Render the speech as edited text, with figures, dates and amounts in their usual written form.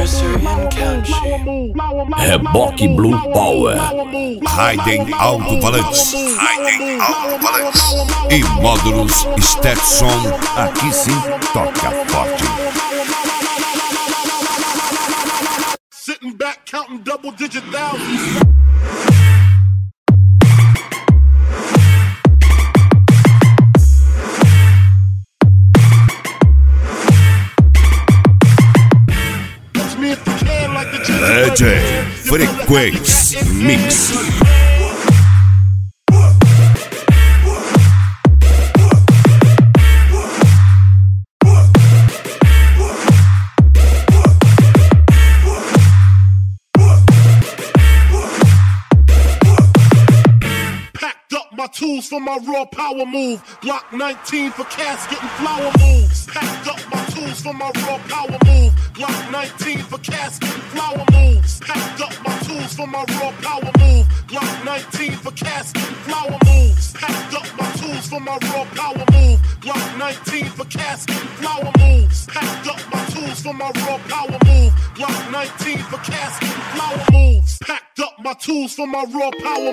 Reboque Blue Power, Raiden alto-falantes e módulos Stetson. Aqui sim toca forte. Sitting back counting double-digit thousands. DJ Frequência Mix. My tools for my raw power move. Glock 19 for casket and flower moves. Packed up my tools for my raw power move. Glock 19 for casket and flower moves. Packed up my tools for my raw power move. Glock 19 for casket and flower moves. Packed up my tools for my raw power move. Glock 19 for casket and flower moves. Packed up my tools for my raw power move. Glock 19 for casket and flower moves. Packed up my tools for my raw power